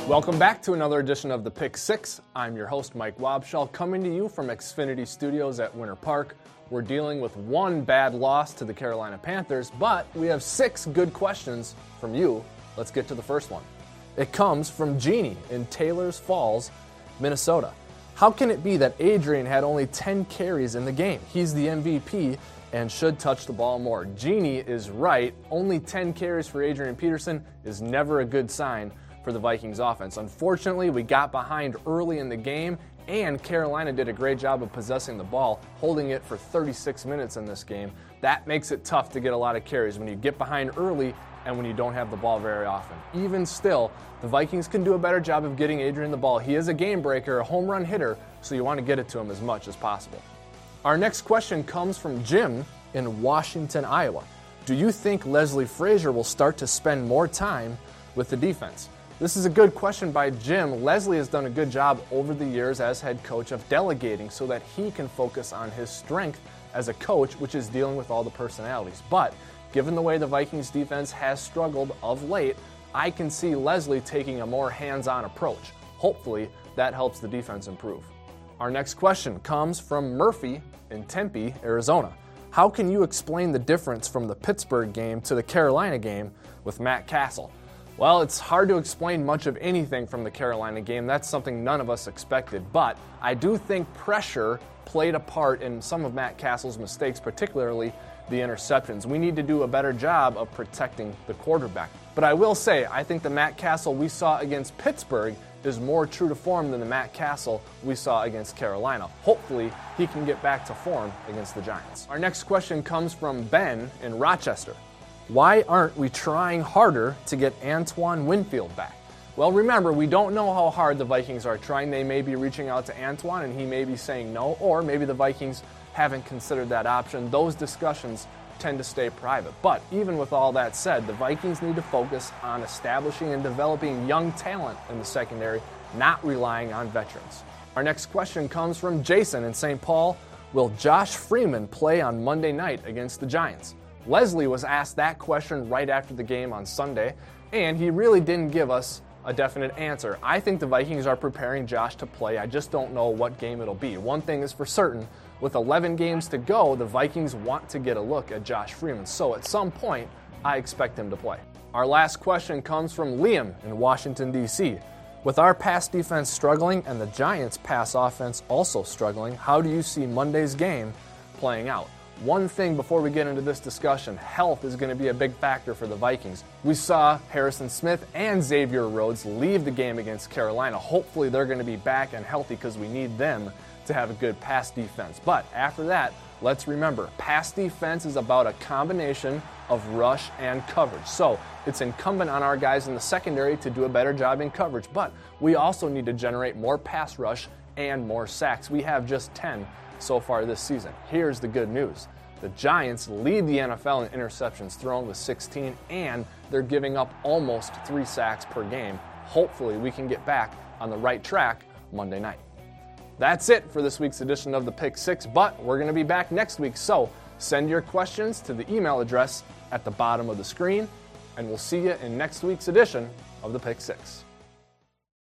Welcome back to another edition of the Pick Six. I'm your host, Mike Wobschall, coming to you from Xfinity Studios at Winter Park. We're dealing with one bad loss to the Carolina Panthers, but we have 6 good questions from you. Let's get to the first one. It comes from Jeannie in Taylor's Falls, Minnesota. How can it be that Adrian had only 10 carries in the game? He's the MVP and should touch the ball more. Jeannie is right. Only 10 carries for Adrian Peterson is never a good sign for the Vikings offense. Unfortunately, we got behind early in the game, and Carolina did a great job of possessing the ball, holding it for 36 minutes in this game. That makes it tough to get a lot of carries when you get behind early and when you don't have the ball very often. Even still, the Vikings can do a better job of getting Adrian the ball. He is a game breaker, a home run hitter, so you want to get it to him as much as possible. Our next question comes from Jim in Washington, Iowa. Do you think Leslie Frazier will start to spend more time with the defense? This is a good question by Jim. Leslie has done a good job over the years as head coach of delegating so that he can focus on his strength as a coach, which is dealing with all the personalities. But given the way the Vikings defense has struggled of late, I can see Leslie taking a more hands-on approach. Hopefully, that helps the defense improve. Our next question comes from Murphy in Tempe, Arizona. How can you explain the difference from the Pittsburgh game to the Carolina game with Matt Castle? Well, it's hard to explain much of anything from the Carolina game. That's something none of us expected. But I do think pressure played a part in some of Matt Castle's mistakes, particularly the interceptions. We need to do a better job of protecting the quarterback. But I will say, I think the Matt Castle we saw against Pittsburgh is more true to form than the Matt Castle we saw against Carolina. Hopefully, he can get back to form against the Giants. Our next question comes from Ben in Rochester. Why aren't we trying harder to get Antoine Winfield back? Well, remember, we don't know how hard the Vikings are trying. They may be reaching out to Antoine and he may be saying no, or maybe the Vikings haven't considered that option. Those discussions tend to stay private. But even with all that said, the Vikings need to focus on establishing and developing young talent in the secondary, not relying on veterans. Our next question comes from Jason in St. Paul. Will Josh Freeman play on Monday night against the Giants? Leslie was asked that question right after the game on Sunday, and he really didn't give us a definite answer. I think the Vikings are preparing Josh to play. I just don't know what game it'll be. One thing is for certain, with 11 games to go, the Vikings want to get a look at Josh Freeman. So at some point, I expect him to play. Our last question comes from Liam in Washington, D.C. With our pass defense struggling and the Giants' pass offense also struggling, how do you see Monday's game playing out? One thing before we get into this discussion, health is going to be a big factor for the Vikings. We saw Harrison Smith and Xavier Rhodes leave the game against Carolina. Hopefully they're going to be back and healthy because we need them to have a good pass defense. But after that, let's remember, pass defense is about a combination of rush and coverage. So it's incumbent on our guys in the secondary to do a better job in coverage. But we also need to generate more pass rush and more sacks. We have just 10 so far this season. Here's the good news. The Giants lead the NFL in interceptions thrown with 16, and they're giving up almost 3 sacks per game. Hopefully we can get back on the right track Monday night. That's it for this week's edition of the Pick Six, but we're going to be back next week, so send your questions to the email address at the bottom of the screen, and we'll see you in next week's edition of the Pick Six.